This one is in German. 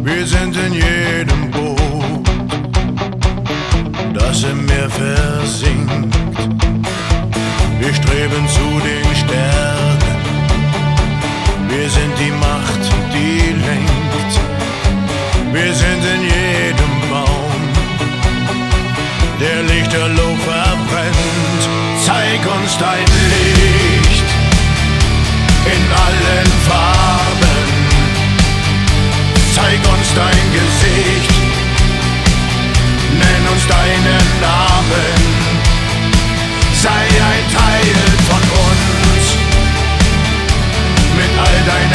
Wir sind in jedem Boot, das im Meer versinkt. Wir streben zu den Sternen. Wir sind die Macht, die lenkt. Wir sind in jedem Baum, der lichterloh verbrennt. Zeig uns dein Licht in allen Farben. Zeig uns dein Gesicht, nenn uns deinen Namen. Sei ein Teil von uns mit all deinen